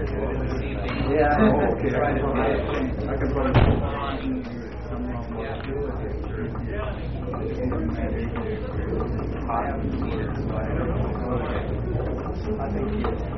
Yeah. Okay. I can put it. I think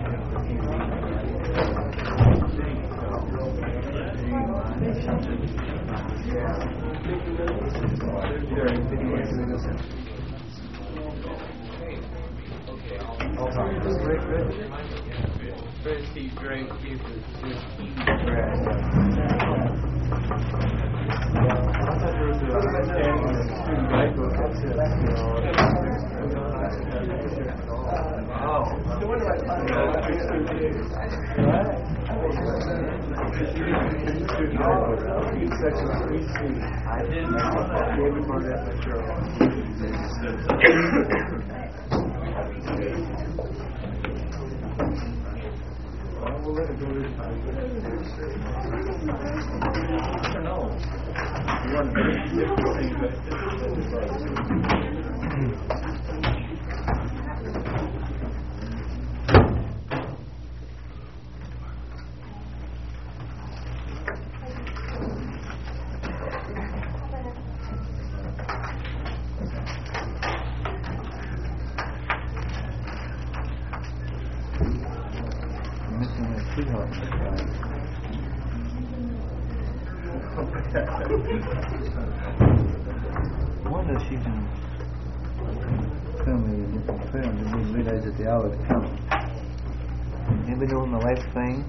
I wonder if she can film me in different films and didn't realize that the hour had come. Anybody know what my wife's playing?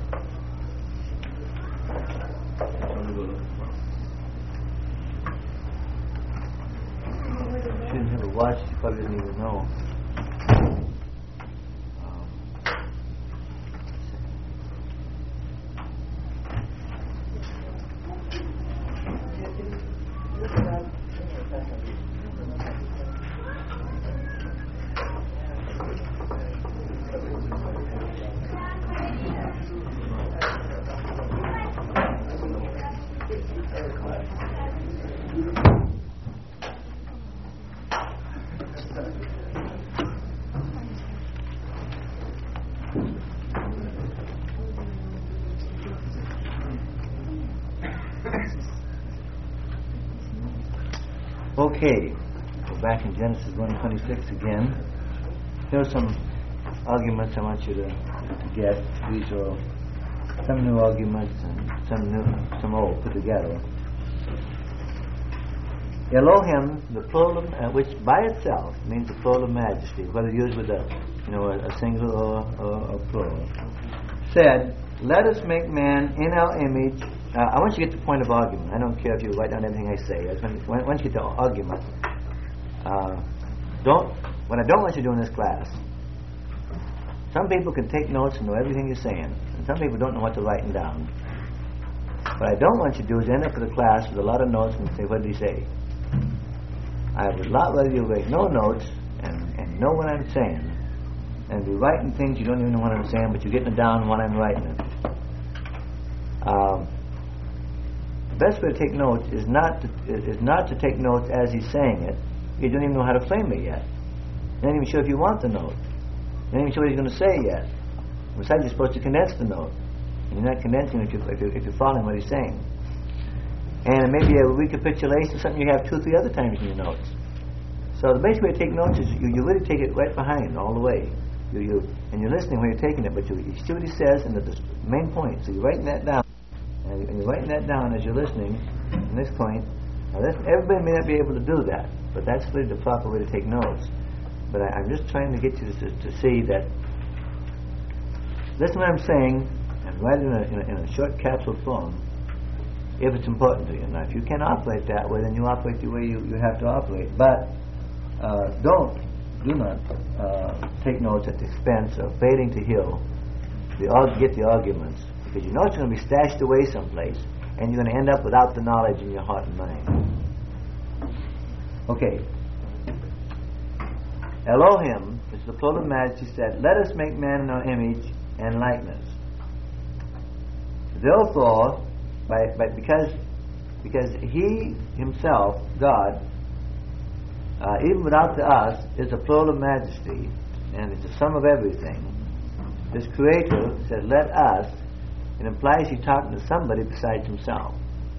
She didn't have a watch, she probably didn't even know. Okay, we're back in Genesis 1:26 again. There are some arguments I want you to get. These are some new arguments and some old put together. Elohim, the plural, which by itself means the plural of majesty, whether used with a singular or a plural, said, "Let us make man in our image." I want you to get to the point of argument. I don't care if you write down everything I say. Once you get to argument, what I don't want you to do in this class, some people can take notes and know everything you're saying, and some people don't know what to write down. What I don't want you to do is end up with a class with a lot of notes and say, what did he say? I would a lot rather you write no notes and know what I'm saying, and be writing things you don't even know what I'm saying, but you're getting it down when I'm writing it. The best way to take notes is not to take notes as he's saying it. You don't even know how to frame it yet. You're not even sure if you want the note. You're not even sure what he's going to say yet. Besides, you're supposed to condense the note. And you're not condensing if you're following what he's saying. And maybe a recapitulation of something you have 2 or 3 other times in your notes. So the basic way to take notes is you really take it right behind all the way. And you're listening when you're taking it, but you see what he says and the main point. So you're writing that down. And you're writing that down as you're listening from this point. Now, everybody may not be able to do that, but that's really the proper way to take notes. But I'm just trying to get you to see that listen to what I'm saying and write it in a short capsule form if it's important to you. Now, if you can't operate that way, then you operate the way you have to operate. But do not take notes at the expense of failing to get the arguments. Because you know it's going to be stashed away someplace, and you're going to end up without the knowledge in your heart and mind. Okay. Elohim, which is the plural of majesty, said, "Let us make man in our image and likeness." Therefore, because he himself, God, even without the us, is the plural of majesty, and it's the sum of everything. this Creator said, let us, it implies he's talking to somebody besides himself.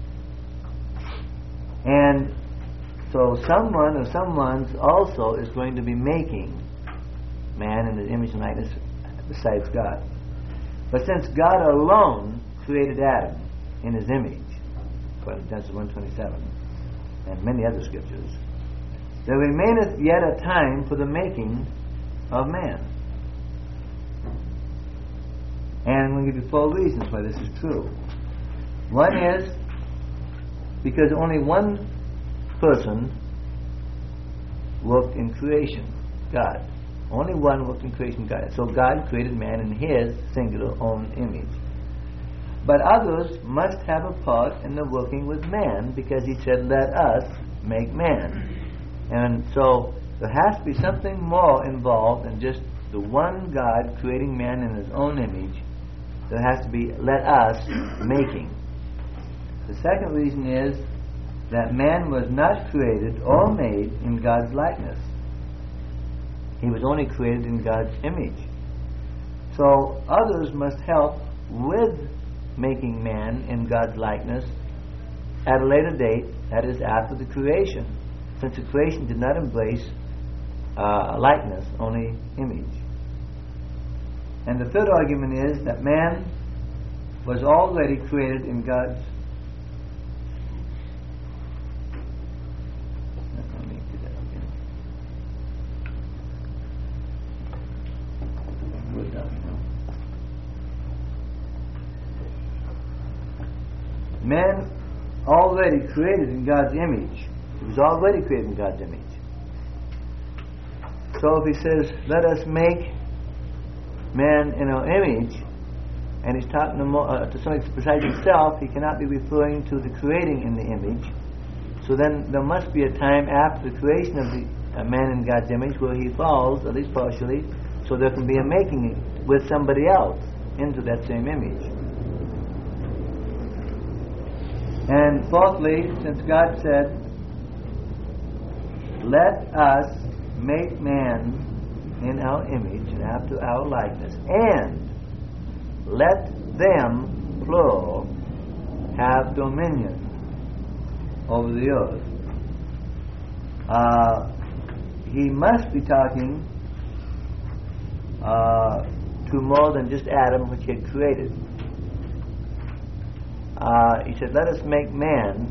And so someone or someone's also is going to be making man in his image and likeness besides God. But since God alone created Adam in his image, according to Genesis 1:27, and many other scriptures, there remaineth yet a time for the making of man. And I'm going to give you 4 reasons why this is true. One is because only one person worked in creation, God. Only one worked in creation, God. So God created man in his singular own image. But others must have a part in the working with man, because he said, let us make man. And so there has to be something more involved than just the one God creating man in his own image. There has to be let us making. The second reason is that man was not created or made in God's likeness. He was only created in God's image. So others must help with making man in God's likeness at a later date, that is after the creation, since the creation did not embrace likeness, only image. And the third argument is that man was already created in God's man already created in God's image. He was already created in God's image. So if he says, let us make man in our image, and he's talking to somebody besides himself, he cannot be referring to the creating in the image. So then there must be a time after the creation of the man in God's image where he falls, at least partially, so there can be a making with somebody else into that same image. And fourthly, since God said, let us make man in our image and after our likeness, and let them, plural, have dominion over the earth. He must be talking to more than just Adam, which he had created. He said, let us make man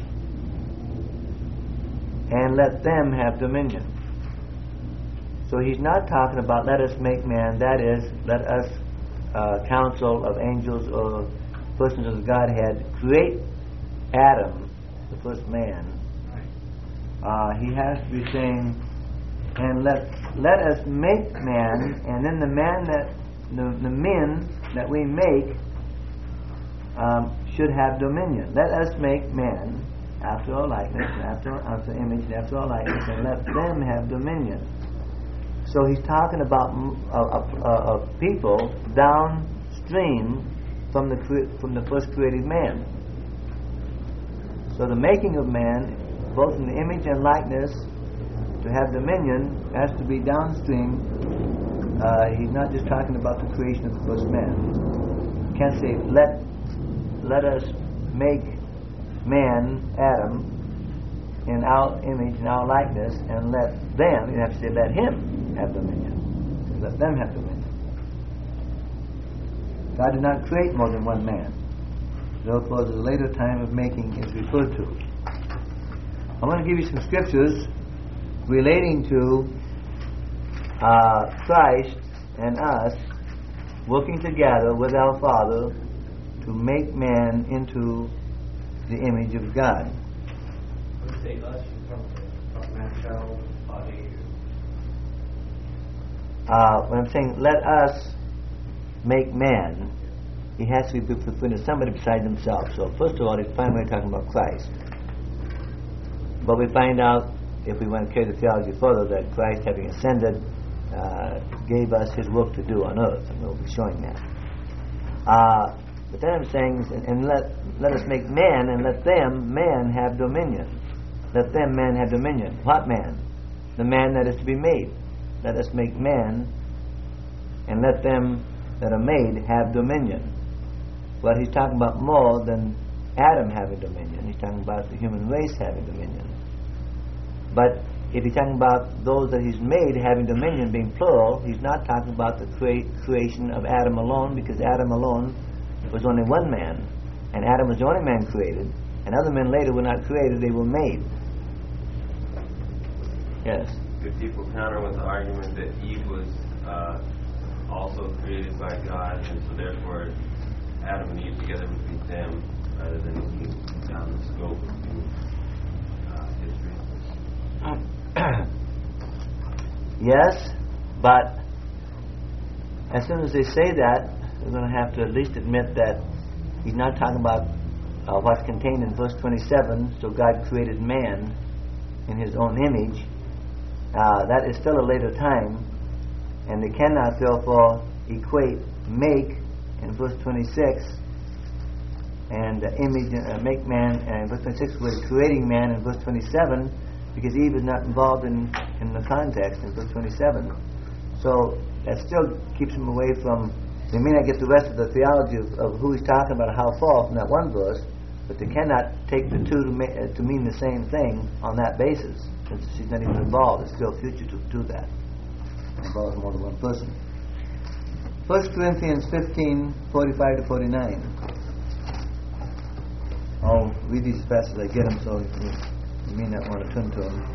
and let them have dominion. So he's not talking about let us make man, that is, let us, council of angels or persons of the Godhead, create Adam, the first man. He has to be saying, and let us make man, and then the man that, the men that we make should have dominion. Let us make man after our likeness, after our image, and after our likeness, and let them have dominion. So he's talking about people downstream from the first created man. So the making of man, both in the image and likeness, to have dominion, has to be downstream. He's not just talking about the creation of the first man. You can't say let us make man, Adam, in our image and our likeness, and let them, you have to say let him have dominion. Let them have dominion. God did not create more than one man. Therefore, the later time of making is referred to. I want to give you some scriptures relating to Christ and us working together with our Father to make man into the image of God. When you say us, you talk man, child, body. When I'm saying let us make man, he has to be referring to somebody besides himself. So first of all, he's primarily talking about Christ. But we find out, if we want to carry the theology further, that Christ, having ascended, gave us his work to do on earth, and we'll be showing that. But then I'm saying, and let us make man, and let them, man, have dominion. Let them, man, have dominion. What man? The man that is to be made. Let us make man, and let them that are made have dominion. But he's talking about more than Adam having dominion. He's talking about the human race having dominion. But if he's talking about those that he's made having dominion being plural, he's not talking about the creation of Adam alone, because Adam alone was only one man, and Adam was the only man created, and other men later were not created, they were made. Yes? Good people counter with the argument that Eve was also created by God, and so therefore Adam and Eve together would be them, rather than looking down the scope of human history. Yes, but as soon as they say that, they're going to have to at least admit that he's not talking about what's contained in verse 27, so God created man in his own image. That is still a later time, and they cannot therefore equate make in verse 26 and image make man in verse 26 with creating man in verse 27, because Eve is not involved in the context in verse 27. So that still keeps them away from, they may not get the rest of the theology of who he's talking about, how false in that one verse, but they cannot take the two to mean the same thing on that basis, since she's not even involved. It's still future to that. It involves more than one person. 1 Corinthians 15:45 to 49. I'll read these as fast as I get them, so you may not want to turn to them.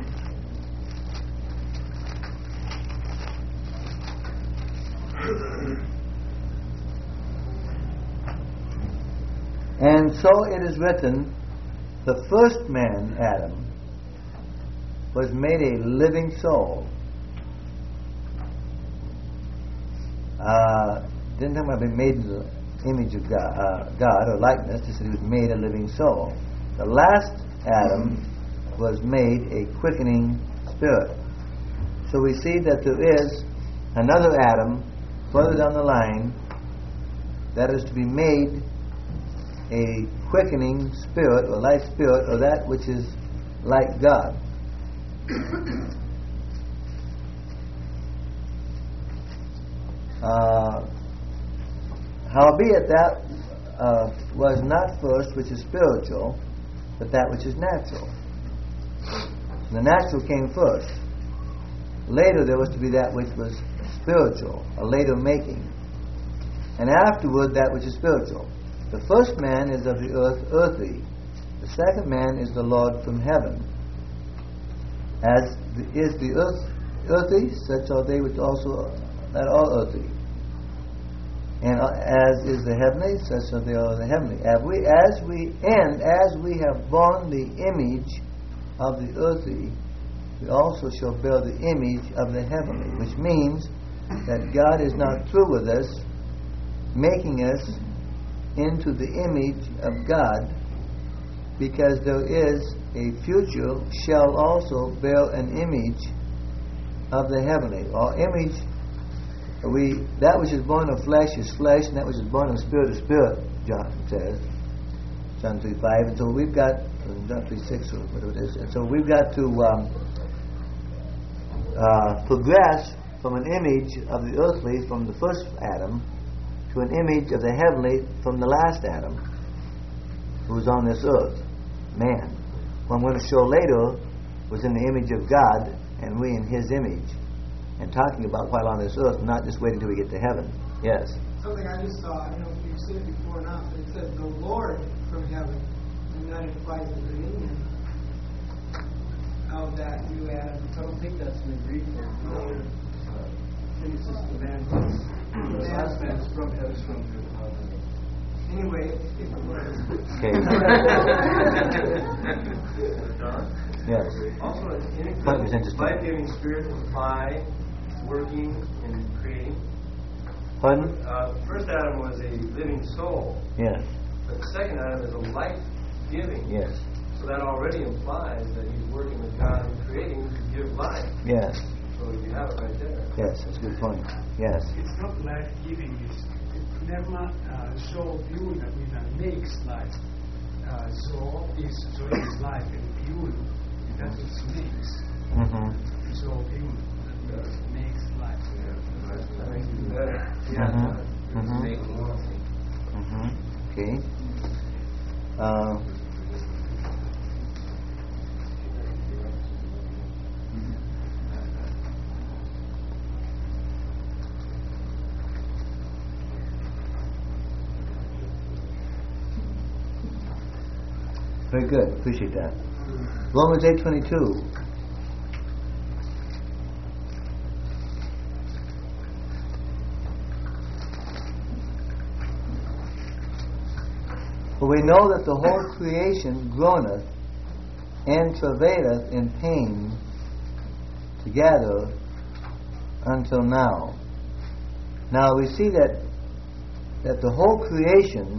And so it is written, the first man, Adam, was made a living soul. Didn't talk about being made in the image of God or likeness. Just that he was made a living soul. The last Adam was made a quickening spirit. So we see that there is another Adam further down the line that is to be made a quickening spirit or life spirit, or that which is like God. Howbeit that was not first which is spiritual, but that which is natural. The natural came first. Later there was to be that which was spiritual, a later making. And afterward that which is spiritual. The first man is of the earth, earthy. The second man is the Lord from heaven. As is the earth earthy, such are they which also that are earthy. And as is the heavenly, such are they are the heavenly. As we have borne the image of the earthy, we also shall bear the image of the heavenly, which means that God is not through with us, making us into the image of God, because there is a future shall also bear an image of the heavenly. Or image, that which is born of flesh is flesh, and that which is born of spirit is spirit, John says, John 3:5. And so we've got, John 3:6 or whatever it is, and so we've got to progress from an image of the earthly from the first Adam to an image of the heavenly from the last Adam, who was on this earth, man. What I'm going to show later was in the image of God, and we in His image, and talking about while on this earth, not just waiting till we get to heaven. Yes? Something I just saw, I don't know if you've seen it before or not, but it says the Lord from heaven, and that implies the dominion of that new Adam. I don't think that's in the Greek word. I think it's just the man the last man is from heaven. Anyway, if it was. Okay. Yes. Also, That was interesting. life-giving spirit was by working and creating. Pardon? First Adam was a living soul, Yes. but the second Adam is a life-giving. Yes. So that already implies that he's working with God and creating to give life. Yes. So you have it right there. Yes, that's a good point. Yes. It's not life-giving. It never so pure that it makes life. So is life, and pure that it makes. Mm-hmm. So pure that it makes life. That makes it better. Yeah. God. Mhm. It's making one thing. Okay. Very good. Appreciate that. Romans 8:22. For we know that the whole creation groaneth and travaileth in pain together until now. Now we see that the whole creation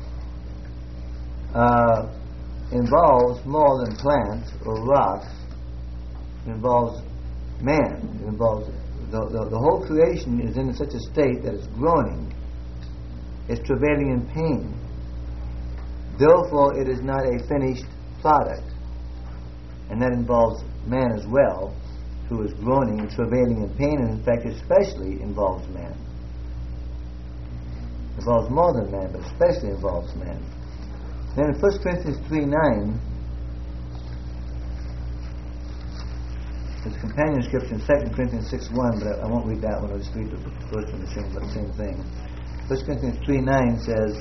involves more than plants or rocks. It involves man. It involves the whole creation is in such a state that it's groaning. It's travailing in pain. Therefore, it is not a finished product. And that involves man as well, who is groaning and travailing in pain, and in fact especially involves man. It involves more than man, but especially involves man. Then in 1 Corinthians 3:9, there's a companion scripture in 2 Corinthians 6:1, but I won't read that one. I'll just read the first one, the same thing. 1 Corinthians 3:9 says,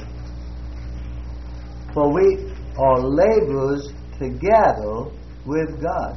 for we are laborers together with God.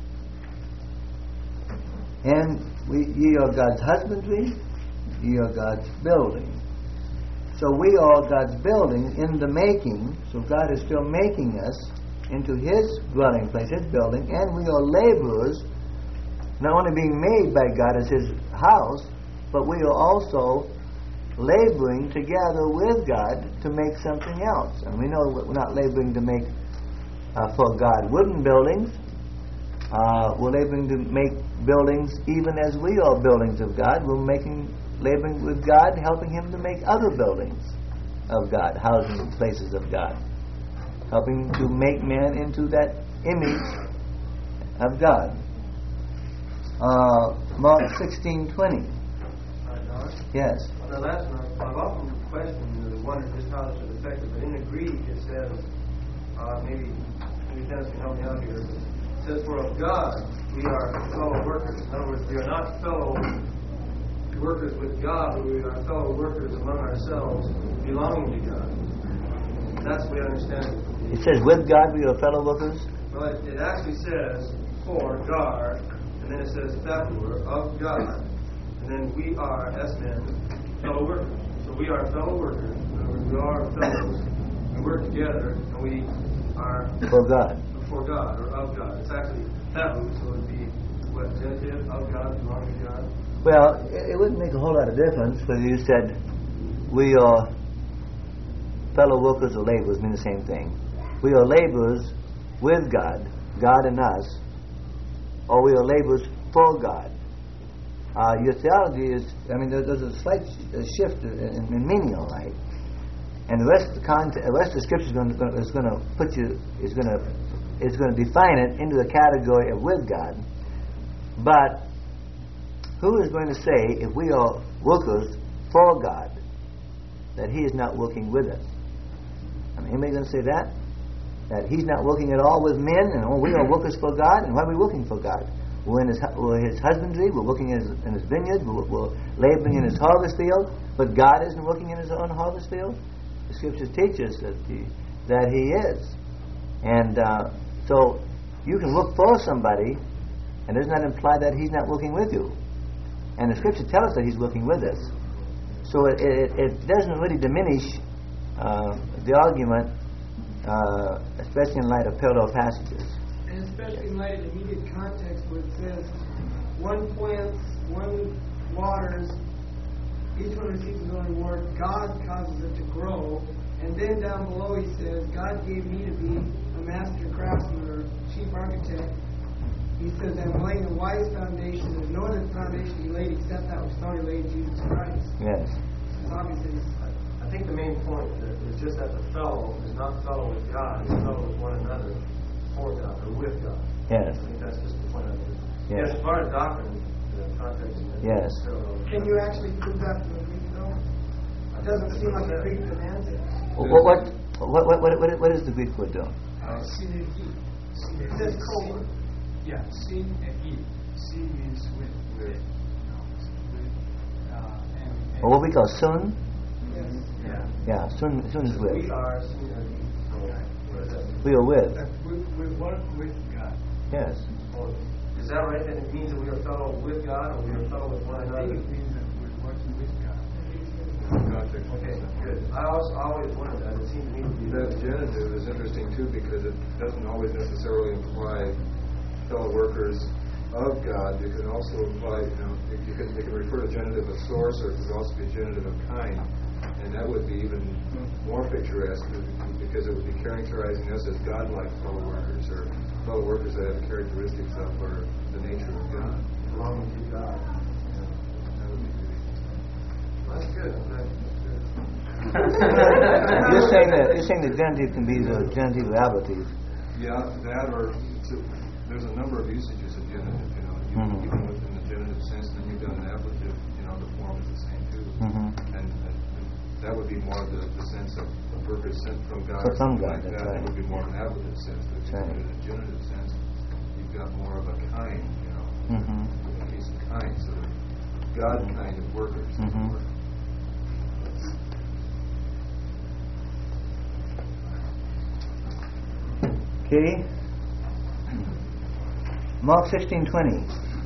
And ye are God's husbandry, ye are God's building. So we are God's building in the making. So God is still making us into His dwelling place, His building, and we are laborers, not only being made by God as His house, but we are also laboring together with God to make something else. And we know we're not laboring to make for God wooden buildings. We're laboring to make buildings even as we are buildings of God. We're laboring with God, helping Him to make other buildings of God, housing places of God, helping to make man into that image of God. Mark 16:20. Yes. Now that's not, I've often questioned and wondered just how this is effective, but in the Greek it says, maybe Dennis can help me out here, but it says, for of God we are fellow workers. In other words, we are not fellow workers with God, but we are fellow workers among ourselves, belonging to God. That's the way I understand it. It says, with God we are fellow workers? Well, it actually says, for God, and then it says, that we're of God. And then we are, as men, fellow workers. So we are fellow workers. In other words, we are fellows. We work together, and we are for God. For God, or of God. It's actually fellow, so it would be what, genitive, of God, belonging to God. Well, it wouldn't make a whole lot of difference whether you said we are fellow workers or laborers, mean the same thing. We are laborers with God, God and us, or we are laborers for God. Your theology is, there's a slight shift in meaning, all right. And the rest of the scripture is going to define it into the category of with God. But who is going to say, if we are workers for God, that He is not working with us? Anybody going to say that? That He's not working at all with men, and we are workers for God, and why are we working for God? We're in His husbandry, we're working in His vineyard, we're laboring in His harvest field, but God isn't working in His own harvest field? The Scriptures teach us that He is. And so you can work for somebody, and does not imply that He's not working with you. And the Scriptures tell us that He's working with us. So it doesn't really diminish the argument, especially in light of parallel passages. And especially in light of the immediate context where it says, one plants, one waters, each one receives his own reward, God causes it to grow. And then down below he says, God gave me to be a master craftsman or chief architect. He says, I'm laying a wise foundation. There's no other foundation he laid except that which founded laid Jesus Christ. Yes. It's obviously, I think the main point is just that the fellow is not fellow with God, he's fellow with one another for God or with God. Yes. I think that's just the point of it. Yes. As far as doctrine, the context in Yes. Can you actually prove that from the Greek, though? It doesn't seem like the Greek demands it. What is the Greek word though? Synergy. It says co-work. Yeah, sin and e. Sin means with. With. And Or what we call sun? Yes. yeah. Yeah, sun is We with. are synergy. So, what is that? We are with. We work with God. Yes. Oh, is that right? Then it means that we are fellow with God, or we are fellow with one I think another? it means that we're working with God. Okay, good. I always wondered that. It seemed to me to be That genitive is interesting too because it doesn't always necessarily imply fellow workers of God. It can also imply, you can refer to genitive of source, or it could also be genitive of kind, and that would be even more picturesque because it would be characterizing us as God-like fellow workers, or fellow workers that have characteristics of or the nature of God. belonging to God. That would be good. That's good. You're saying that genitive can be the genitive of ablative. Yeah, that or there's a number of usages of genitive. Even within the genitive sense, then you've got an ablative. The form is the same too, and that would be more the sense of workers sent from God. So from something God, like that's that. right. It would be more an ablative sense. But if you put it in a genitive sense, you've got more of a kind. A case of kind, so God kind of workers. as it were. Okay. Mark 16:20.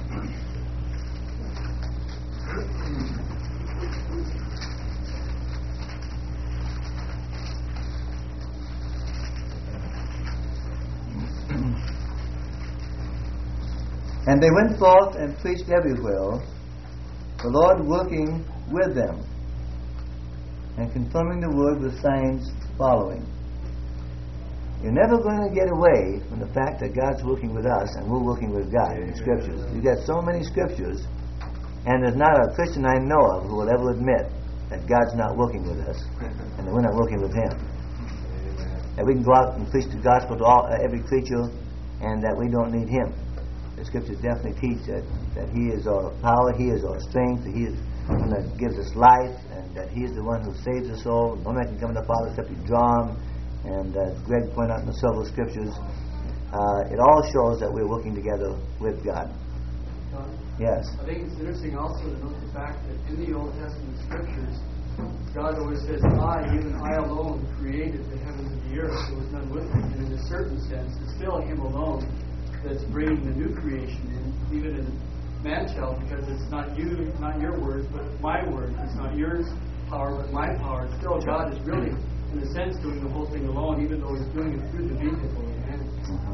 And they went forth and preached everywhere, the Lord working with them and confirming the word with signs following. You're never going to get away from the fact that God's working with us and we're working with God in the Scriptures. You've got so many Scriptures, and there's not a Christian I know of who will ever admit that God's not working with us and that we're not working with Him. That we can go out and preach the gospel to every creature and that we don't need Him. The Scriptures definitely teach that He is our power, He is our strength, that He is the one that gives us life, and that He is the one who saves us all. No man can come to the Father except He draw Him. And as Greg pointed out in the several Scriptures, it all shows that we're working together with God. John, Yes. I think it's interesting also to note the fact that in the Old Testament Scriptures, God always says, even I alone created the heavens and the earth. There was none with me. And in a certain sense, it's still Him alone that's bringing the new creation in, even in man-child, because it's not you, not your words, but my words. It's not yours power, but my power. Still, God is really, in a sense, doing the whole thing alone, even though He's doing it through the vehicle in hand.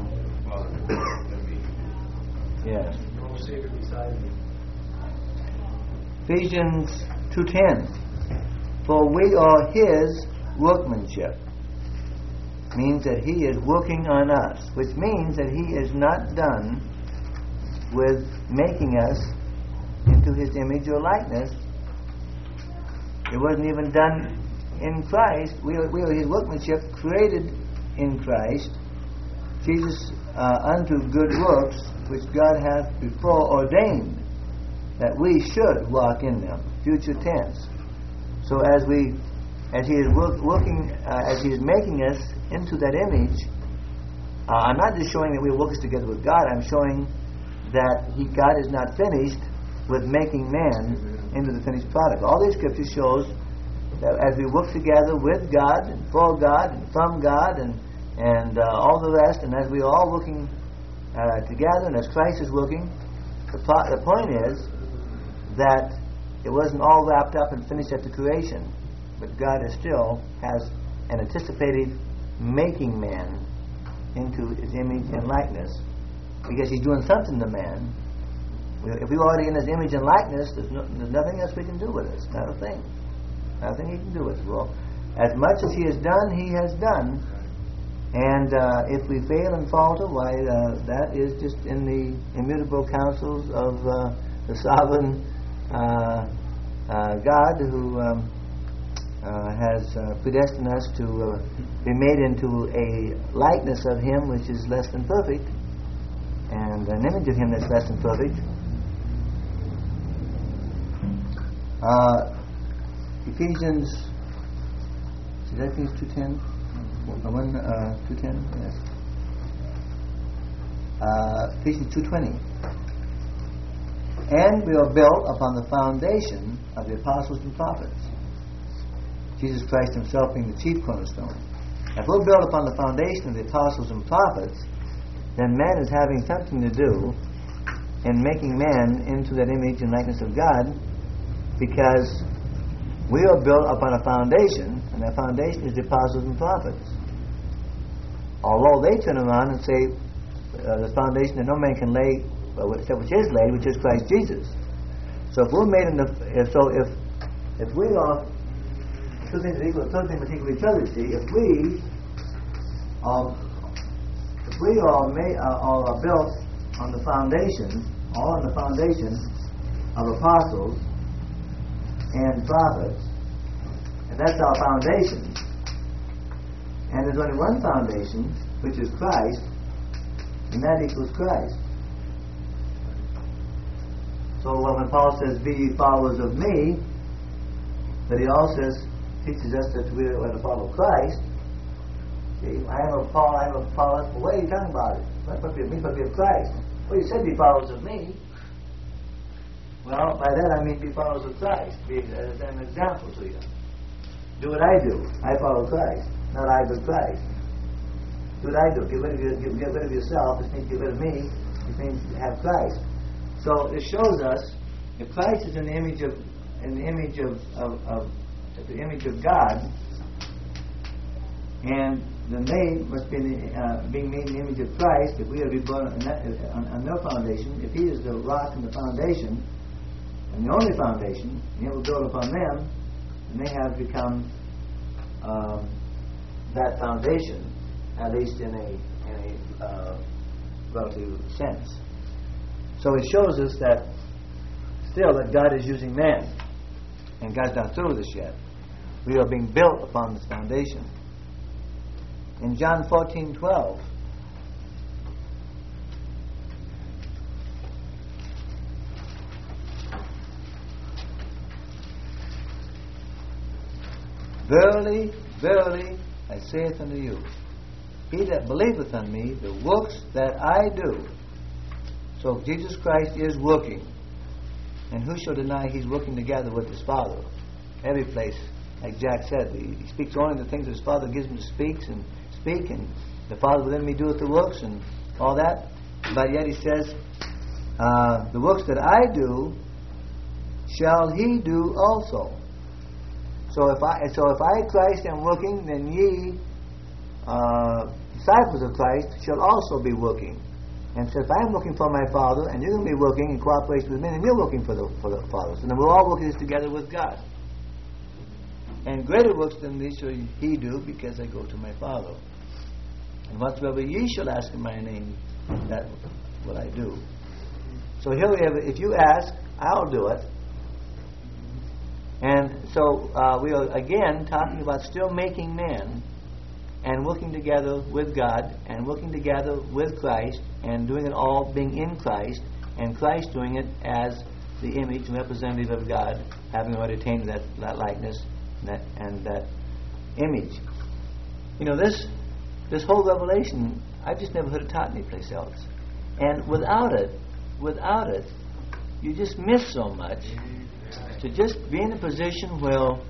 Yes. No Savior beside me. Ephesians 2:10. For we are His workmanship. Means that He is working on us, which means that He is not done with making us into His image or likeness. It wasn't even done in Christ. We are His workmanship, created in Christ. Jesus unto good works, which God hath before ordained that we should walk in them. Future tense. So as He is working, as He is making us into that image, I'm not just showing that we work together with God. I'm showing that God is not finished with making man into the finished product. All these Scriptures shows that as we work together with God and for God and from God and all the rest, and as we are all working together, and as Christ is working, the point is that it wasn't all wrapped up and finished at the creation, but God still has an anticipated making man into His image and likeness, because He's doing something to man. If we're already in His image and likeness, there's nothing else we can do with us. Not a thing. Nothing He can do with us. Well, as much as He has done, He has done. And if we fail and falter, why, that is just in the immutable counsels of the sovereign God who has predestined us to be made into a likeness of Him which is less than perfect, and an image of Him that's less than perfect. Ephesians, is that Ephesians 2:10? 2:10, yes. Ephesians 2:20. And we are built upon the foundation of the apostles and prophets, Jesus Christ himself being the chief cornerstone. If we're built upon the foundation of the apostles and prophets, then man is having something to do in making man into that image and likeness of God, because we are built upon a foundation, and that foundation is the apostles and prophets. Although they turn around and say the foundation that no man can lay except which is laid, which is Christ Jesus. So if we're made in the if we are two things equal each other, see, if we are built on the foundation, all on the foundation of apostles and prophets, and that's our foundation. And there's only one foundation, which is Christ, and that equals Christ. So when Paul says, "Be ye followers of me," but he also teaches us that we are to follow Christ. See, I am of Paul, I am of Apollos. Well, what are you talking about? What be of me, but be of Christ? Well, you said be followers of me. Well, by that I mean be followers of Christ. Be as an example to you. Do what I do. I follow Christ. Not I, but Christ. Do what I do. Get rid of yourself. This means get rid of me. This means have Christ. So it shows us if Christ is in the image of God, and then they must be being made in the image of Christ. If we are to be born on their foundation, if He is the rock and the foundation, and the only foundation, and He will build upon them, and they have become that foundation, at least in a relative sense. So it shows us that still that God is using man, and God's not through with us yet. We are being built upon this foundation. In John 14:12, "Verily, verily, I saith unto you, he that believeth on me, the works that I do." So Jesus Christ is working. And who shall deny He's working together with His Father? Every place, like Jack said, He speaks only the things that His Father gives Him to speak, and the Father within me doeth the works, and all that. But yet He says, the works that I do, shall He do also. So if I Christ am working, then ye, disciples of Christ, shall also be working. And so if I'm working for my Father, and you're going to be working in cooperation with me, and you're working for the Father. So then we're all working together with God. And greater works than these shall He do, because I go to my Father. And whatsoever ye shall ask in my name, that will I do. So here we have, if you ask, I'll do it. And so we are again talking about still making man, and working together with God, and working together with Christ, and doing it all being in Christ, and Christ doing it as the image and representative of God, having already attained that likeness and that image. You know, this whole revelation, I've just never heard it taught anyplace else. And without it, you just miss so much. To just be in a position where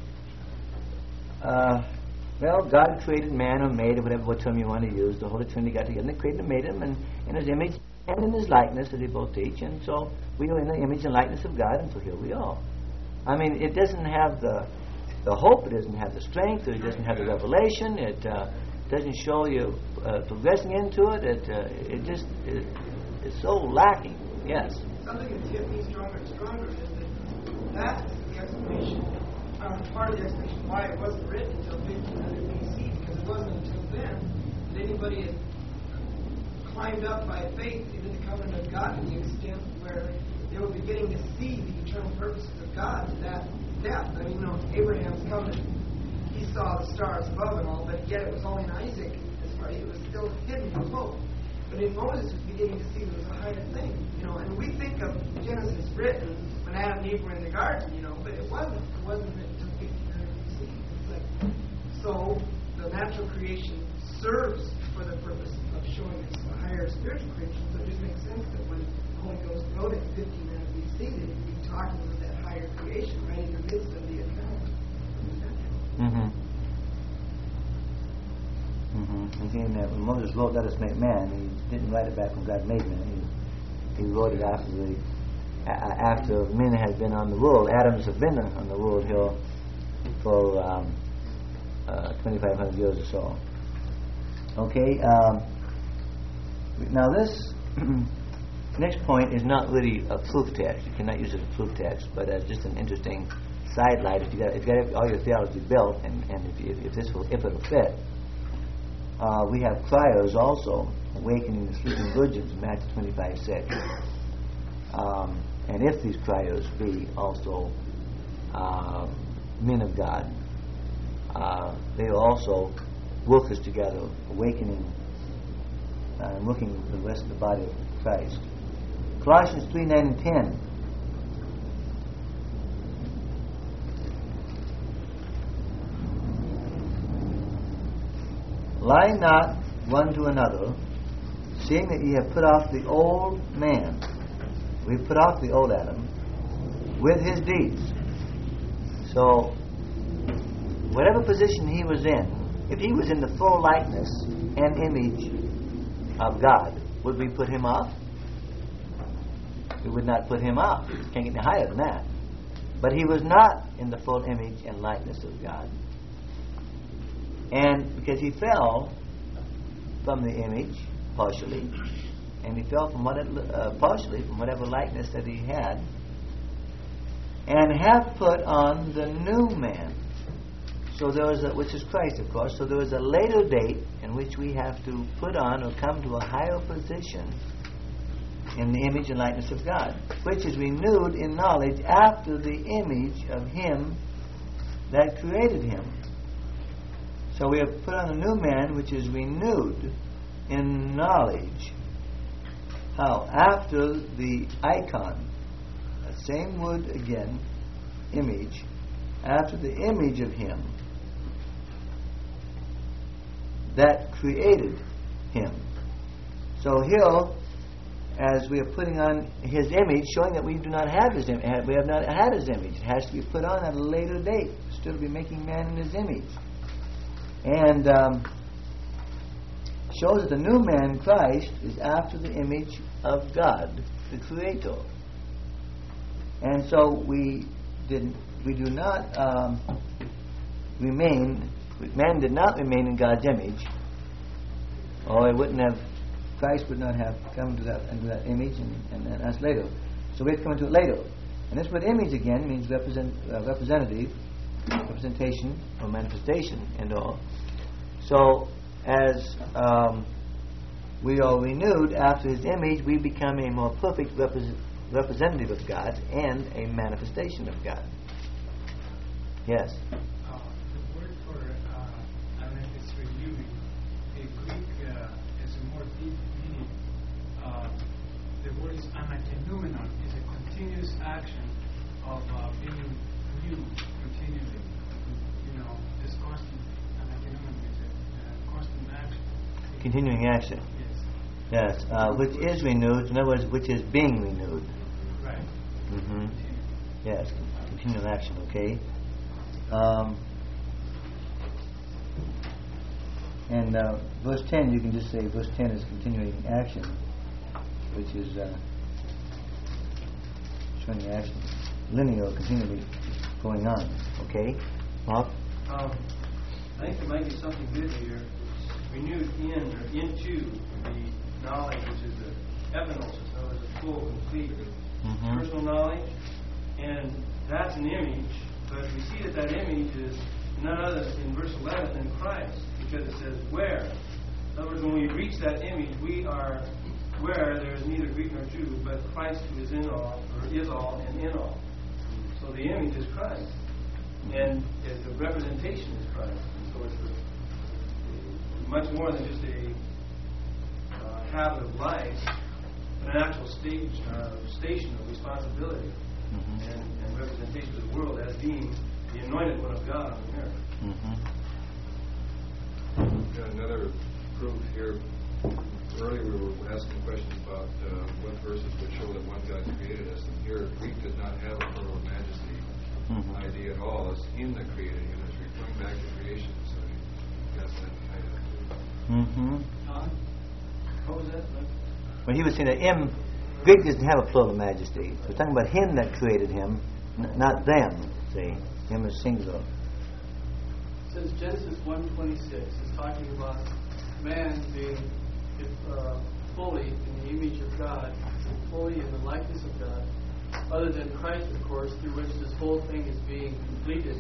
God created man or made, or what term you want to use. The Holy Trinity got together and they created and made him in His image and in His likeness, as they both teach. And so we are in the image and likeness of God, and so here we are. I mean, it doesn't have the hope, it doesn't have the strength, it doesn't have the revelation, it doesn't show you progressing into it. It's so lacking. Yes. Something that's getting me stronger and stronger is that's the explanation. Part of the explanation why it wasn't written until 1500 BC, because it wasn't until then that anybody had climbed up by faith into the covenant of God to the extent where they were beginning to see the eternal purposes of God to that depth. I mean, Abraham's covenant, he saw the stars above and all, but yet it was only in Isaac, as far as it was still hidden from hope. But in Moses, we're beginning to see there was a higher thing, And we think of Genesis written when Adam and Eve were in the garden, but it wasn't. It wasn't written until 1500 BC. It's like, so the natural creation serves for the purpose of showing us a higher spiritual creation. So it just makes sense that when the Holy Ghost wrote it in 1500 BC, that he'd be talking about that higher creation right in the midst of the account. Mm-hmm. And seeing that when Moses wrote, "Let us make man," he didn't write it back when God made man. He wrote it after men had been on the world. Adams have been on the world here for 2,500 years or so. Okay. Now this next point is not really a proof text. You cannot use it as a proof text, but as just an interesting sidelight. If you got all your theology built, and if it'll fit. We have cryos also, awakening the sleeping virgins, Matthew 25:6. And if these cryos be also men of God, they are also workers together, awakening and working with the rest of the body of Christ. Colossians 3:9 and 10. Lie not one to another, seeing that ye have put off the old man. We've put off the old Adam with his deeds. So, whatever position he was in, if he was in the full likeness and image of God, would we put him off? We would not put him off. Can't get any higher than that. But he was not in the full image and likeness of God. And because he fell from the image, partially, and he fell from partially from whatever likeness that he had, and have put on the new man. So there was which is Christ, of course. So there is a later date in which we have to put on or come to a higher position in the image and likeness of God, which is renewed in knowledge after the image of him that created him. So we have put on a new man which is renewed in knowledge. How? After the icon. That same word again, image. After the image of him that created him. So here, as we are putting on his image, showing that we do not have his image, we have not had his image. It has to be put on at a later date. Still to be making man in his image. And shows that the new man, Christ, is after the image of God, the Creator. And so we do not remain. Man did not remain in God's image, or Christ would not have come into that image, and that's later. So we have to come into it later. And this word "image" again means representative. Representation or manifestation and all. So as we are renewed after his image, we become a more perfect representative of God and a manifestation of God. Yes? The word for is renewing. In Greek is a more deep meaning. The word is anakenomenon, is a continuous action of being new continually. This constant anakenomenon is a constant action. Continuing action. Yes. Yes. Which is renewed. In other words, which is being renewed. Right. Mm-hmm. Yes. Continual action. Okay. And verse 10, you can just say verse 10 is continuing action, which is showing action, linear, continually going on. Okay, Mark? I think there might be something good here. It's renewed in or into the knowledge, which is the epignosis, in other words, a full, complete personal knowledge. And that's an image, but we see that image is none other in verse 11 than Christ, because it says where. In other words, when we reach that image, we are where there is neither Greek nor Jew, but Christ who is in all, or is all, and in all. So the image is Christ, and the representation is Christ. And so it's much more than just a habit of life, but an actual station of responsibility and representation to the world as being the anointed one of God on the earth. Got another proof here. Earlier we were asking questions about what verses would show that one God created us. And here Greek does not have a plural majesty idea at all. It's him that created him. It's referring back to creation. So you got that kind of. What was that? When he was saying that him, Greek doesn't have a plural majesty. We're talking about him that created him, not them. See, him is singular. It says Genesis 1:26 is talking about man being fully in the image of God, fully in the likeness of God, other than Christ, of course, through which this whole thing is being completed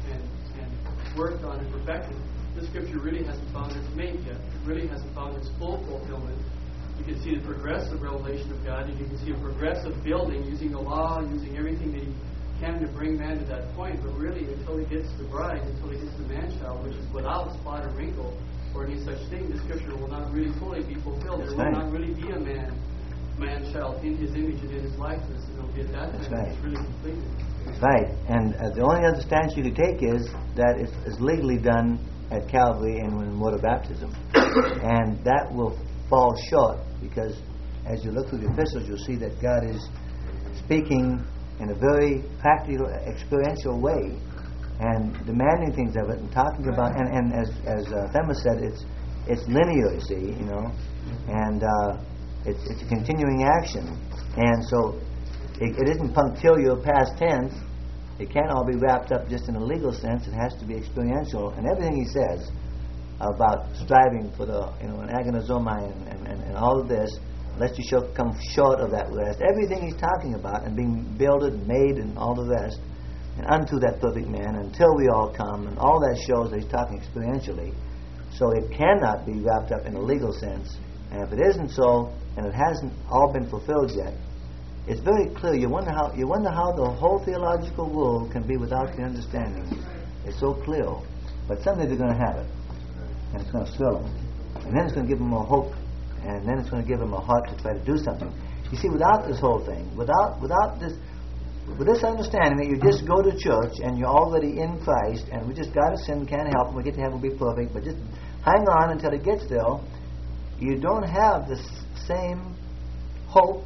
and worked on and perfected. This scripture really hasn't found its mate yet. It really hasn't found its full fulfillment. You can see the progressive revelation of God, and you can see a progressive building using the law, using everything that he can to bring man to that point. But really, until he gets the bride, until he gets the man-child, which is without spot or wrinkle or any such thing, the scripture will not really fully be fulfilled. There will not really be a man-child in his image and in his likeness. And it'll be at that time it's really completed. Right. And the only other stance you could take is that it's legally done at Calvary and in water baptism. And that will fall short because as you look through the epistles, you'll see that God is speaking in a very practical, experiential way and demanding things of it and talking about, and as Thema said, it's linear, you see, you know, and it's a continuing action. And so it isn't punctiliar past tense. It can't all be wrapped up just in a legal sense. It has to be experiential. And everything he says about striving for the, an agonizomai and all of this, lest you shall come short of that rest. Everything he's talking about and being builded and made and all the rest, and unto that perfect man until we all come, and all that shows that he's talking experientially. So it cannot be wrapped up in a legal sense. And if it isn't so, and it hasn't all been fulfilled yet, it's very clear. You wonder how the whole theological world can be without the understanding. It's so clear. But someday they're going to have it. And it's going to thrill them. And then it's going to give them a hope. And then it's going to give them a heart to try to do something. You see, without this whole thing, without this, with this understanding that you just go to church and you're already in Christ, and we just got to sin, can't help, and we get to heaven, will be perfect, but just hang on until it gets there, you don't have the same hope,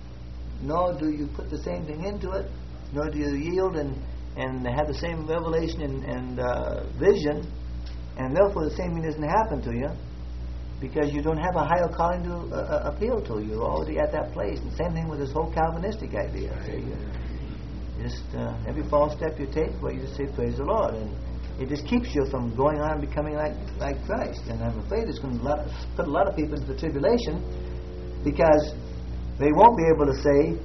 nor do you put the same thing into it, nor do you yield and have the same revelation and vision, and therefore the same thing doesn't happen to you, because you don't have a higher calling to appeal to. You're already at that place. And same thing with this whole Calvinistic idea. See, just every false step you take, well, you just say, praise the Lord. And it just keeps you from going on and becoming like Christ. And I'm afraid it's going to put a lot of people into the tribulation, because they won't be able to say,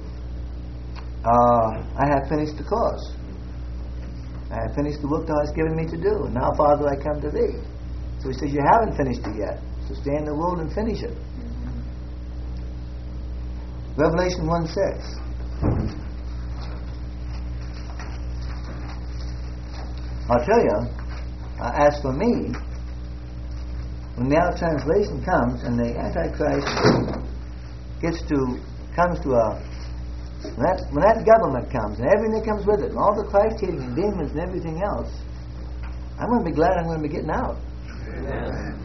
I have finished the course. I have finished the work thou hast given me to do. And now, Father, I come to thee. So he says, you haven't finished it yet. So stay in the world and finish it. Revelation 1:6. I'll tell you, as for me, when the out translation comes and the Antichrist comes to a, when that government comes and everything that comes with it, and all the Christ hating and demons and everything else, I'm going to be glad I'm going to be getting out. Amen.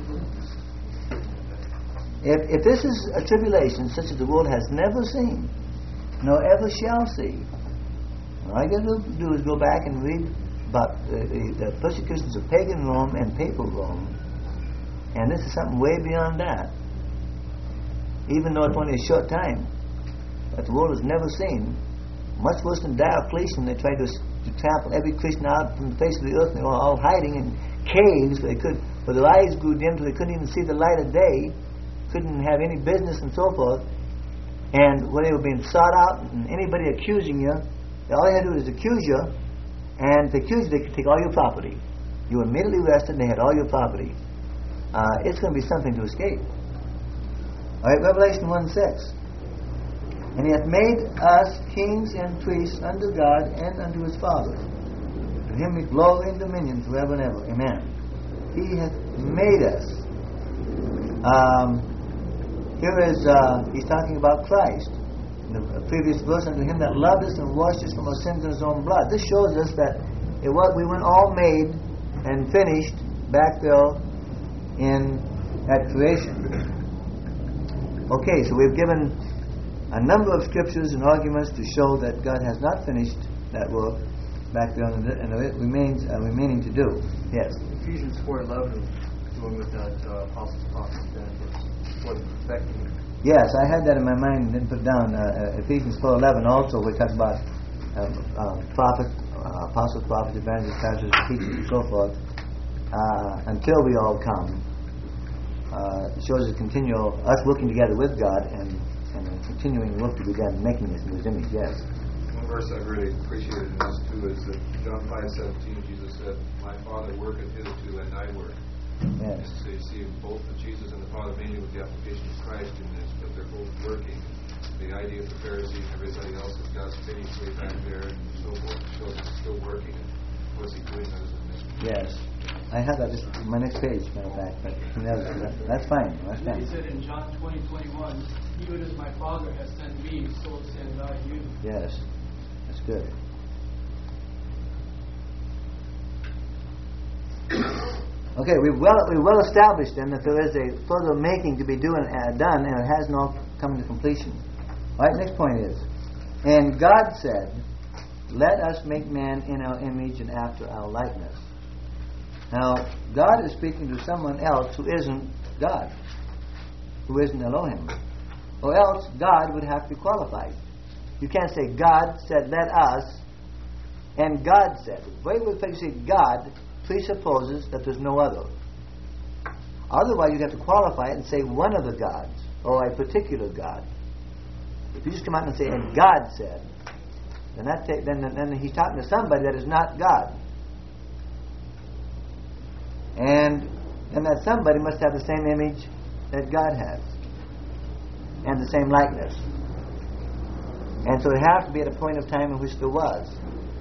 If this is a tribulation such as the world has never seen, nor ever shall see, all I got to do is go back and read about the persecutions of pagan Rome and papal Rome, and this is something way beyond that. Even though it's only a short time, that the world has never seen, much worse than Diocletian. They tried to trample every Christian out from the face of the earth, and they were all hiding in caves where their eyes grew dim, so they couldn't even see the light of day, couldn't have any business and so forth. And when they were being sought out and anybody accusing you, all they had to do is accuse you, and if they accused you, they could take all your property. You were immediately arrested and they had all your property. It's going to be something to escape. Alright, Revelation 1:6. And he hath made us kings and priests unto God and unto his Father. To him be glory and dominion forever and ever. Amen. He hath made us. Here is, he's talking about Christ. In the previous verse, unto him that loved us and washed us from our sins in his own blood. This shows us that we weren't all made and finished back there at creation. Okay, so we've given a number of scriptures and arguments to show that God has not finished that work back there, and it remains remaining to do. Yes. Ephesians 4:11, doing with that apostles' prophets for the perfecting. Yes, I had that in my mind and didn't put it down. Ephesians 4:11 also, we talk about apostles, prophets, evangelists, pastors, teachers, and so forth, until we all come. It shows us working together with God and a continuing work to be done making this in His image. Yes. One verse I really appreciated in this too is that John 5:17, Jesus said, "My Father worketh hitherto, and I work." Yes. And so you see both the Jesus and the Father, mainly with the application of Christ in this, but they're both working. The idea of the Pharisee and everybody else is God's finished way back there and so forth. Shows He's still working. And what's He doing other than this? Yes. I had that just my next page, matter of fact, but that's fine. That's fine. He said in John 20:21, even as my Father has sent me, so send I you. Yes. That's good. Okay, we've well established then that there is a further making to be done, and it has not come to completion. All right, next point is, and God said, "Let us make man in our image and after our likeness." Now, God is speaking to someone else who isn't God, who isn't Elohim, or else God would have to be qualified. You can't say God said, "Let us," and God said. The very way you say God presupposes that there's no other. Otherwise, you'd have to qualify it and say one of the gods, or a particular God. If you just come out and say, "And God said," then he's talking to somebody that is not God. And that somebody must have the same image that God has, and the same likeness. And so it has to be at a point of time in which there was.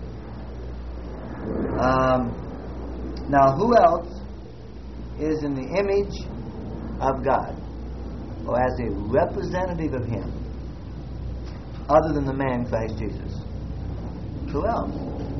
Now, who else is in the image of God, or as a representative of Him, other than the man Christ Jesus? Who else?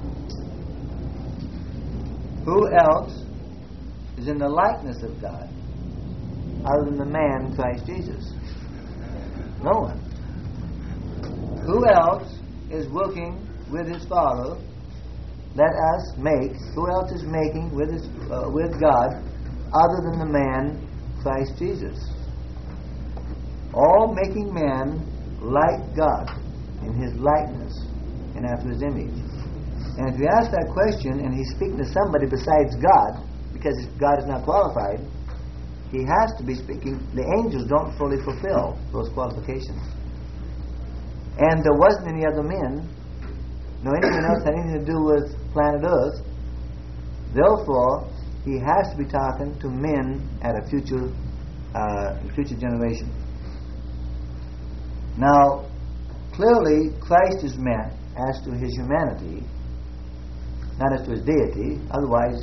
Who else is in the likeness of God, other than the man Christ Jesus? No one. Who else is working with His Father? Let us make. Who else is making with God, other than the man Christ Jesus? All making man like God, in His likeness and after His image. And if you ask that question, and He's speaking to somebody besides God, because God is not qualified, He has to be speaking. The angels don't fully fulfill those qualifications. And there wasn't any other men, nor anyone else had anything to do with planet Earth. Therefore, He has to be talking to men at a future generation. Now, clearly, Christ is meant as to His humanity, not as to His deity. Otherwise,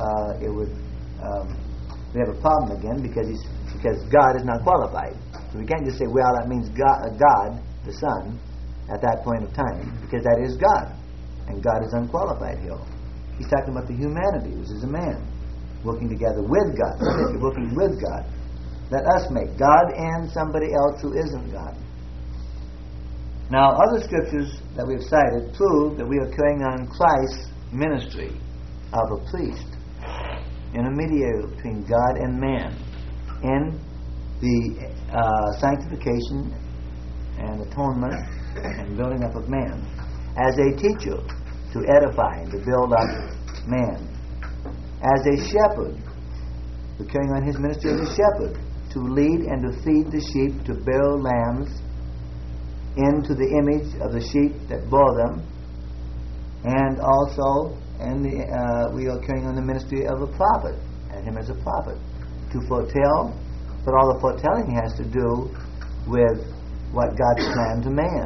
we have a problem again because God is not qualified. So we can't just say, well, that means God, the Son, at that point of time, because that is God, and God is unqualified here. He's talking about the humanity, which is a man, working together with God, working with God. Let us make God and somebody else who isn't God. Now, other scriptures that we've cited prove that we are carrying on Christ's ministry of a priest, intermediary between God and man, in the sanctification and atonement and building up of man, as a teacher to edify and to build up man, as a shepherd, we're carrying on His ministry as a shepherd, to lead and to feed the sheep, to bear lambs into the image of the sheep that bore them, and also we are carrying on the ministry of a prophet, and Him as a prophet, to foretell, but all the foretelling has to do with what God's planned to man.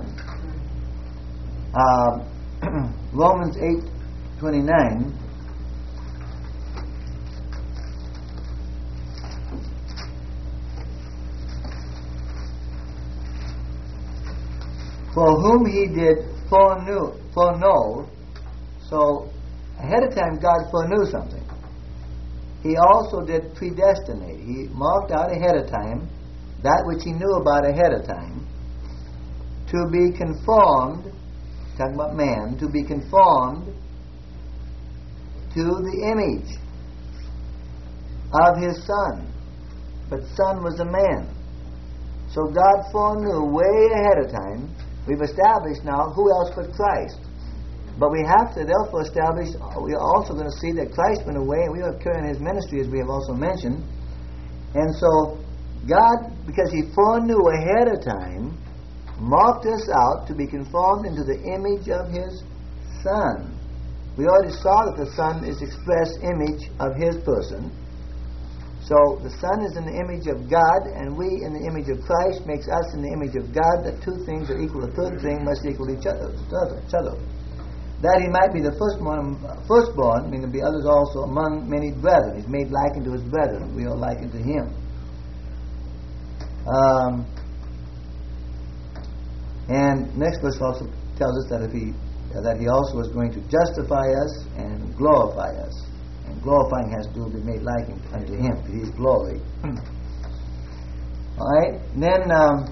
Romans 8:29. For whom he did foreknow, so ahead of time God foreknew something. He also did predestinate. He marked out ahead of time that which he knew about ahead of time to be conformed, talking about man, to be conformed to the image of his Son. But Son was a man. So God foreknew way ahead of time. We've established now who else but Christ. But we have to therefore establish, we are also going to see that Christ went away and we are carrying his ministry, as we have also mentioned. And so God, because he foreknew ahead of time, marked us out to be conformed into the image of his Son. We already saw that the Son is express image of his person. So the Son is in the image of God, and we in the image of Christ makes us in the image of God. That two things are equal. The third thing must equal each other. That he might be the firstborn, meaning there be others also among many brethren. He's made like unto his brethren. We are like unto him. And next verse also tells us that that he also is going to justify us and glorify us. And glorifying has to be made like unto him, to his glory. All right. Then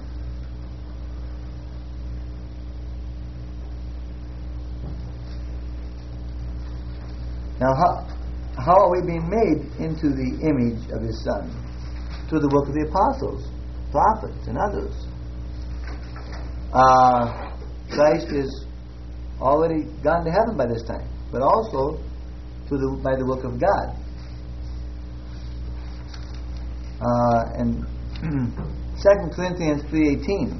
now, how are we being made into the image of his Son? Through the work of the apostles, prophets, and others. Christ is already gone to heaven by this time, but also by the work of God. And 2 Corinthians 3:18.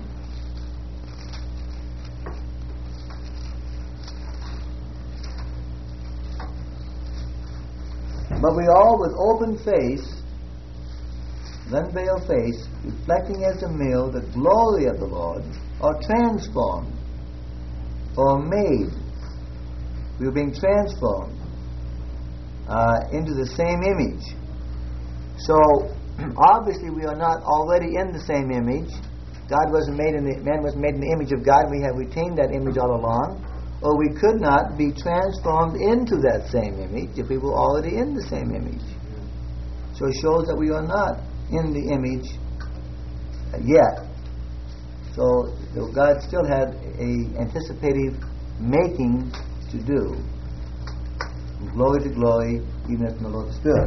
But we all with open face, unveiled face, reflecting as a mirror the glory of the Lord, are transformed or made. We are being transformed into the same image. So obviously we are not already in the same image. Man wasn't made in the image of God. We have retained that image all along. Or we could not be transformed into that same image if we were already in the same image. So it shows that we are not in the image yet. So God still had a anticipative making to do. From glory to glory, even from the Lord the Spirit.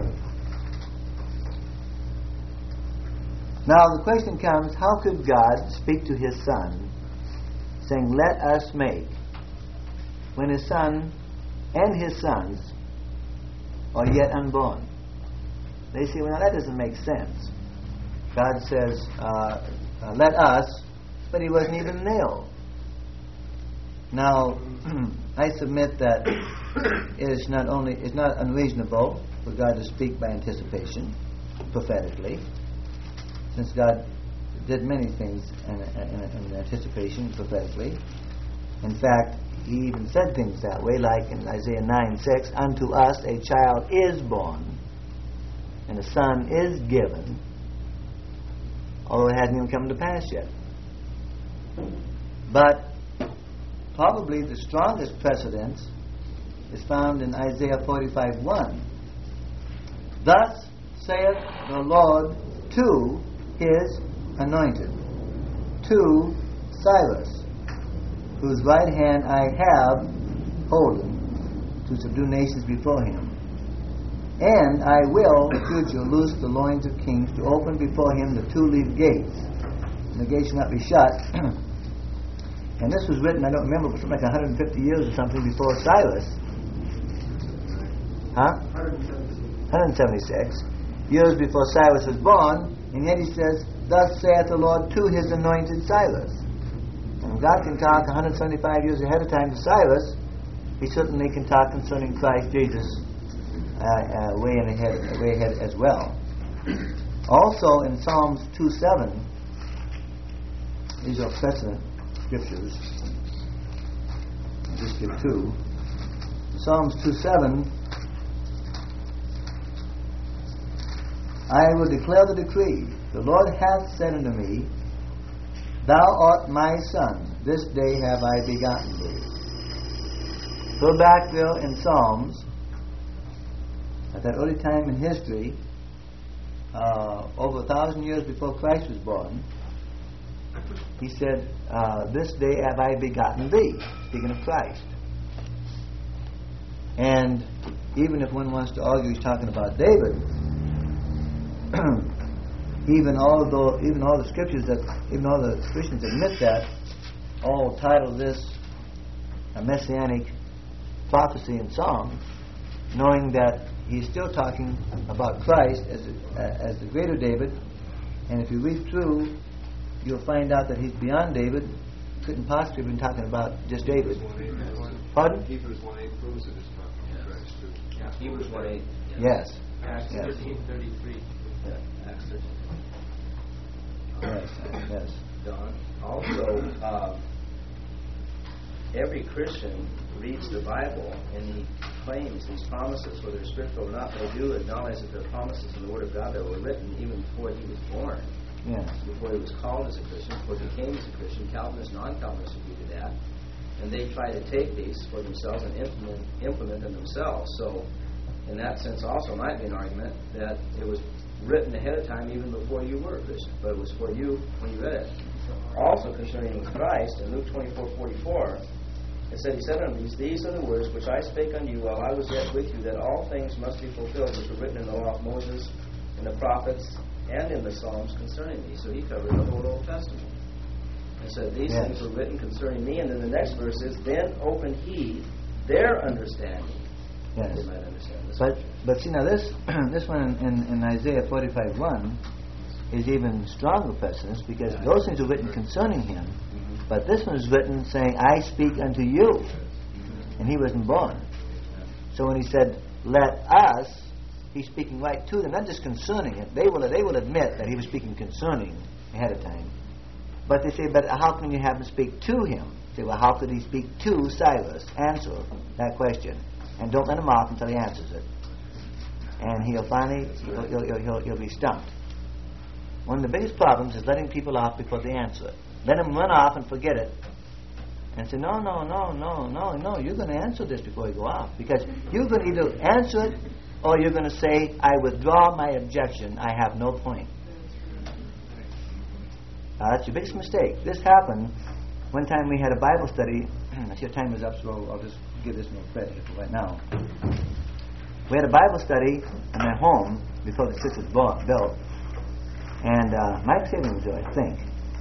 Now the question comes, how could God speak to his Son, saying, "Let us make," when his Son and his sons are yet unborn? They say, well, now that doesn't make sense. God says, "Let us," but he wasn't even there. Now, I submit that it's not unreasonable for God to speak by anticipation, prophetically, since God did many things in anticipation, prophetically. In fact, he even said things that way, like in Isaiah 9:6, "Unto us a child is born, and a son is given," although it hadn't even come to pass yet. But probably the strongest precedence is found in Isaiah 45:1. "Thus saith the Lord to his anointed, to Cyrus, whose right hand I have holden, to subdue nations before him. And I will, future, loose the loins of kings, to open before him the two-leaved gates. And the gates shall not be shut." And this was written, I don't remember, but something like 150 years or something before Cyrus. 176 years before Cyrus was born, and yet he says, "Thus saith the Lord to his anointed Cyrus." And if God can talk 175 years ahead of time to Cyrus, he certainly can talk concerning Christ Jesus way ahead as well. Also in Psalms 2:7, these are precedent scriptures. I'll just give two. Psalms 2:7, "I will declare the decree. The Lord hath said unto me, Thou art my son. this day have I begotten thee. Go back there in Psalms, at that early time in history, over 1,000 years before Christ was born, he said, this day have I begotten thee, speaking of Christ. And even if one wants to argue he's talking about David, even all the scriptures even all the Christians admit that, all title this a messianic prophecy in Psalm, knowing that he's still talking about Christ as the greater David. And if you read through, you'll find out that he's beyond David. Couldn't possibly have been talking about just David. Pardon? Hebrews 1:8 proves it is talking about Christ too. Yeah, Hebrews 1:8. Yes. Acts Yes. 13:33. Yeah, Acts 13. Yes. Yes. Don. Also, every Christian reads the Bible and he claims these promises, whether they're spiritual or not. They do acknowledge that they're promises in the Word of God that were written even before he was born, Yes. before he was called as a Christian, before he became as a Christian. Calvinists, non-Calvinists agree to that, and they try to take these for themselves and implement them themselves. So, in that sense, also might be an argument that it was written ahead of time, even before you were a Christian, but it was for you when you read it. Also, concerning Christ, in Luke 24:44. It said, he said unto me, these are the words which I spake unto you while I was yet with you, that all things must be fulfilled which were written in the law of Moses, in the prophets, and in the Psalms concerning me. So he covered the whole Old Testament. And said, these things were written concerning me. And then the next verse is, then opened he their understanding. Yes. They might understand this. But see now this one in Isaiah 45:1 is even stronger precedence, because those things are written concerning him. But this one is written saying, I speak unto you. And he wasn't born. So when he said, let us, he's speaking right to them, not just concerning it. They will admit that he was speaking concerning ahead of time. But they say, but how can you have him speak to him? Say, well, how could he speak to Cyrus? Answer that question. And don't let him off until he answers it. And he'll finally, he'll be stumped. One of the biggest problems is letting people off before they answer it. Let them run off and forget it. And say, no, you're going to answer this before you go off. Because you're going to either answer it or you're going to say, I withdraw my objection. I have no point. That's your biggest mistake. This happened one time we had a Bible study. I see your time is up, so I'll just give this no credit right now. We had a Bible study in my home before the church was built. And Mike Saban was there, I think.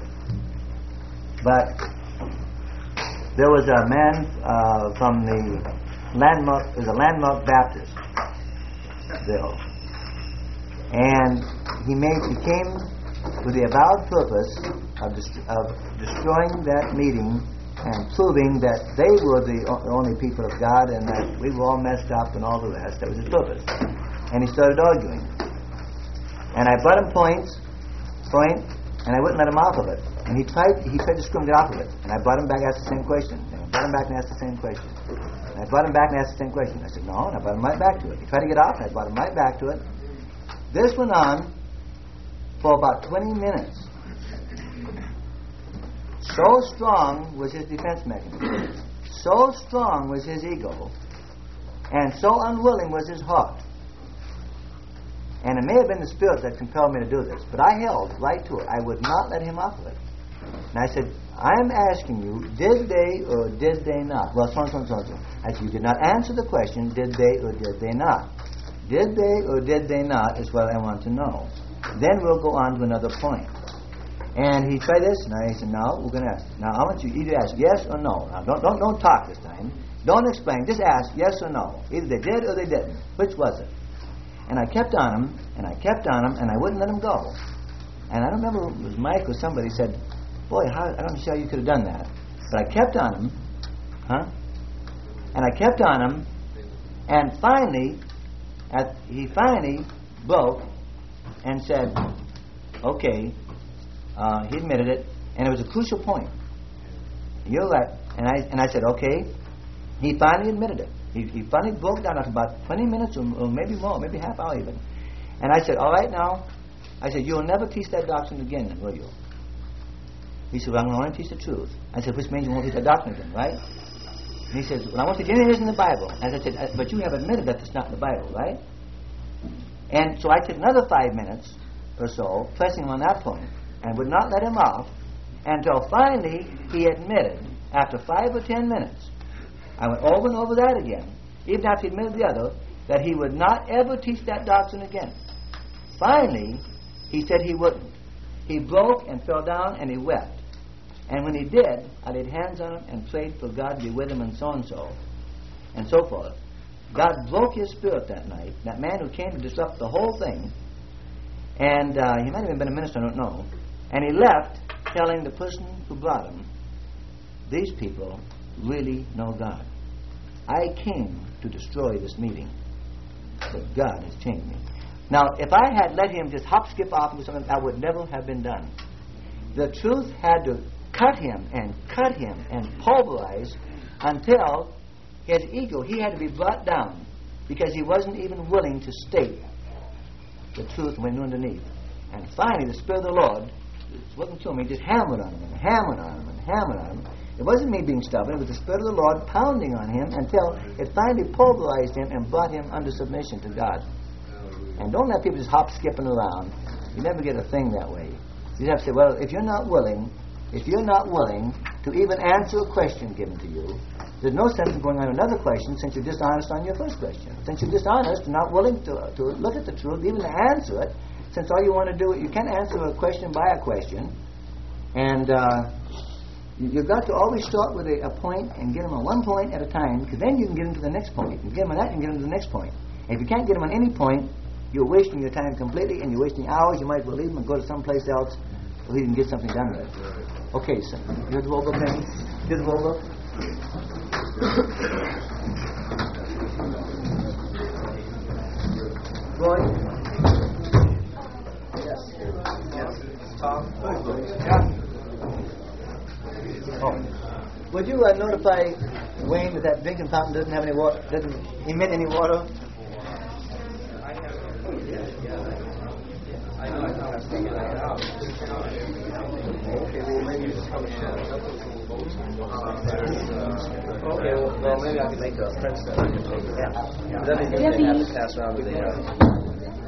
But there was a man from the Landmark, it was a Landmark Baptist bill. And he came with the avowed purpose of destroying that meeting and proving that they were the only people of God and that we were all messed up and all the rest. That was his purpose. And he started arguing. And I brought him point, and I wouldn't let him off of it. And he tried to screw me off of it. And I brought him back and asked the same question. And I brought him back and asked the same question. And I brought him back and asked the same question. I said, no, and I brought him right back to it. He tried to get off, and I brought him right back to it. This went on for about 20 minutes. So strong was his defense mechanism. So strong was his ego. And so unwilling was his heart. And it may have been the Spirit that compelled me to do this, but I held right to it. I would not let him off of it. And I said, I'm asking you, did they or did they not? Well, so. I said, you did not answer the question, did they or did they not? Did they or did they not is what I want to know. Then we'll go on to another point. And he tried this, and I said, no, we're going to ask. Now, I want you either ask yes or no. Now, don't talk this time. Don't explain. Just ask yes or no. Either they did or they didn't. Which was it? And I kept on him, and I wouldn't let him go. And I don't remember if it was Mike or somebody said, boy, I don't see how you could have done that. But I kept on him, and I kept on him, and finally, he finally broke and said, okay, he admitted it, and it was a crucial point. You're right. And I said, okay. He finally admitted it. He finally broke down after about 20 minutes or maybe more, maybe half hour even. And I said, all right now, I said, you'll never teach that doctrine again, will you? He said, well, I'm going to teach the truth. I said, which means you won't teach the doctrine again, right? And he says, well, I won't teach anything that isn't in the Bible. As I said, but you have admitted that it's not in the Bible, right? And so I took another 5 minutes or so, pressing him on that point, and would not let him off until finally he admitted, after 5 or 10 minutes, I went over and over that again, even after he admitted the other, that he would not ever teach that doctrine again. Finally, he said he wouldn't. He broke and fell down and he wept. And when he did, I laid hands on him and prayed for God to be with him and so forth. God broke his spirit that night, that man who came to disrupt the whole thing, and he might have even been a minister, I don't know, and he left telling the person who brought him, these people really know God. I came to destroy this meeting, but God has changed me. Now, if I had let him just hop, skip off and do something, that would never have been done. The truth had to cut him and pulverize until his ego, he had to be brought down because he wasn't even willing to state the truth when underneath. And finally, the Spirit of the Lord wasn't to me, just hammered on him and hammered on him and hammered on him. It wasn't me being stubborn, it was the Spirit of the Lord pounding on him until it finally pulverized him and brought him under submission to God. And don't let people just hop skipping around. You never get a thing that way. You have to say, well, if you're not willing to even answer a question given to you, there's no sense in going on another question since you're dishonest on your first question. Since you're dishonest and not willing to look at the truth, even to answer it, since all you want to do, you can't answer a question by a question, and you've got to always start with a point and get them on one point at a time, because then you can get them to the next point. You get them on that, you can get them to the next point. And if you can't get them on any point, you're wasting your time completely, and you're wasting hours. You might as well leave them and go to someplace else where you can get something done with it. Okay, so here's the roll book, Penny. Here's the roll book. Roy? Yes. Tom? Yeah. Oh. Would you notify Wayne that drinking fountain doesn't have any water, doesn't emit any water? I know I figured that out. Okay, well maybe just come okay, well maybe I could make a print set. Yeah. That means they have to pass around the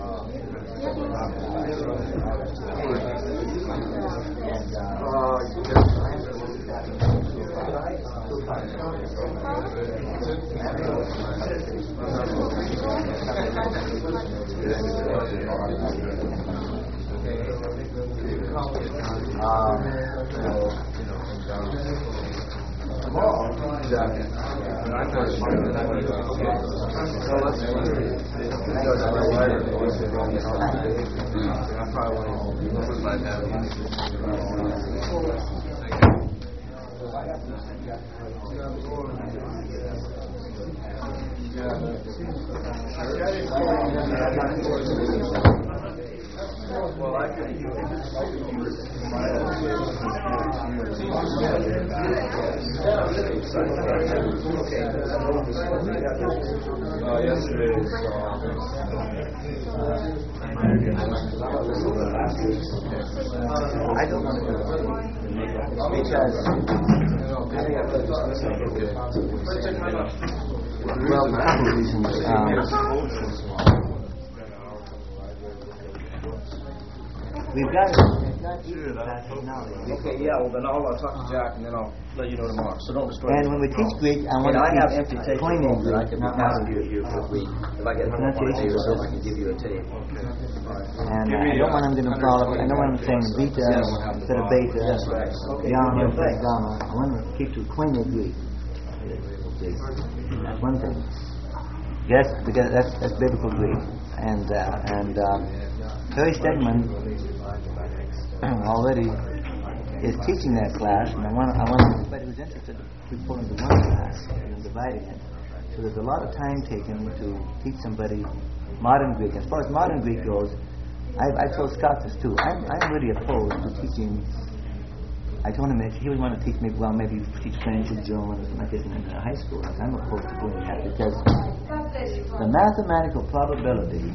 well, I can yesterday I don't want to because well, for a couple of reasons. We've got okay, yeah, well then I'll talk to Jack and then I'll let you know tomorrow. So don't destroy and when we teach Greek, I want to have empty tapes that I can pass to you here for a week. If I get a day or so, I can give you a tape. And I don't want them to follow. I don't want them saying beta instead of beta. Gamma instead of gamma. I want them to keep to Koine Greek. That's one thing. Yes, because that's biblical Greek. And Terry Stegman already is teaching that class, and I want everybody who's interested to pull into one class and dividing it. So there's a lot of time taken to teach somebody modern Greek. As far as modern Greek goes, I told Scott this too. I'm really opposed to teaching. I told him that he would want to teach me, well, maybe teach French or German or something like this in high school. I'm opposed to doing that because the mathematical probability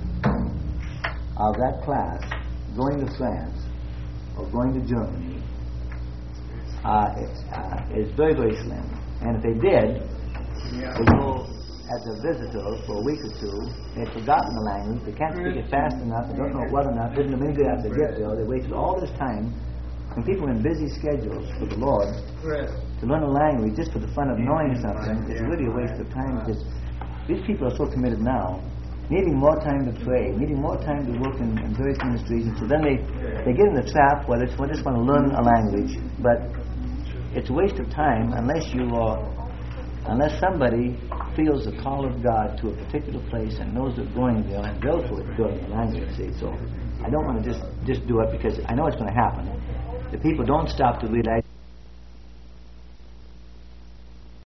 of that class going to France or going to Germany is very, very slim. And if they did, they go as a visitor for a week or two. They've forgotten the language. They can't speak it fast enough. They don't know it well enough. Didn't know any good after they get there. They wasted all this time. When people are in busy schedules for the Lord, to learn a language just for the fun of knowing something, it's really a waste of time because these people are so committed now, needing more time to pray, needing more time to work in various ministries, and so then they get in the trap where they just want to learn a language, but it's a waste of time unless somebody feels the call of God to a particular place and knows they're going there and therefore it's good in the language. See, so I don't want to just do it because I know it's going to happen. The people don't stop to realize